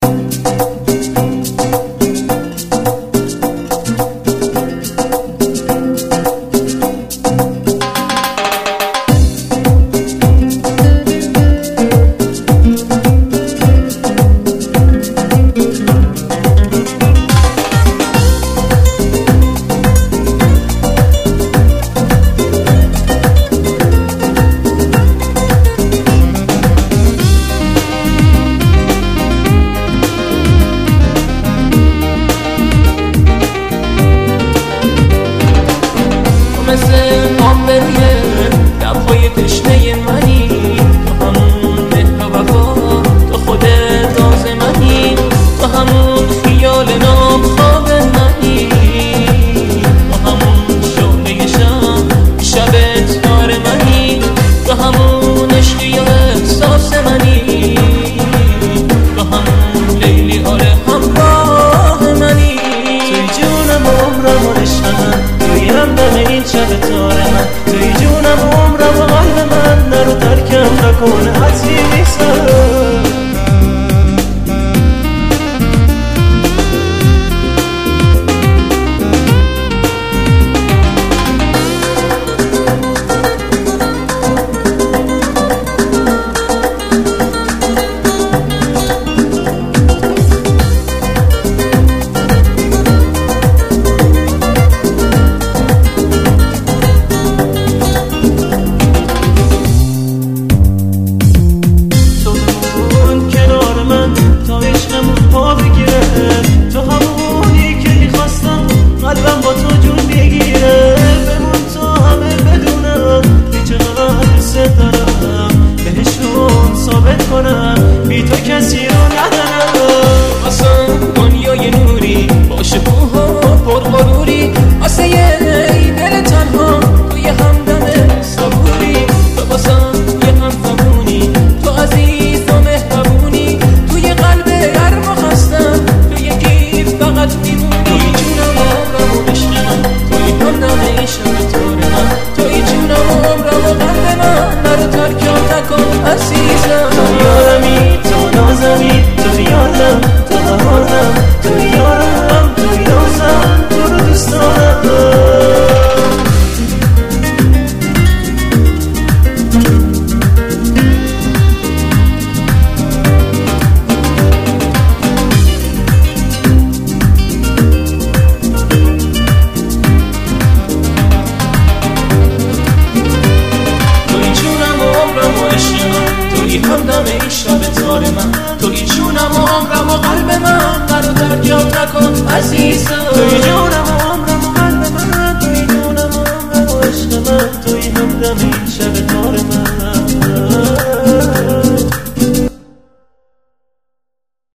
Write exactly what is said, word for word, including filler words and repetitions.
نکن عزیزم. بی تو کسی رو ندارم. اصلا دنیای نوری با شکوه و پرغروری، واسه یه دل تنها تو یه همدم صبوری، تو واسم یه همفهمونی، تو عزیز و مهربونی، تو یه قلب گرم و خستم، تو یکی فقط میمونی. توی جونم و عمرم و عشق من، توی همدم شب تار من، توی جونم و عمرم و قلب من، نرو ترکم نکن عزیزم. تو یارمی، تو نازمی، تو یادم، تو بهارم، تو یارم، تو یازم، تو رو دوست دارم. همدم این شب تار من، توی جونم و عمرم و قلب من، منو درگیاب نکن عزیزم. توی جونم و عمرم و قلب من، توی جونم و عمرم و عشق من، توی همدم این شب تار من.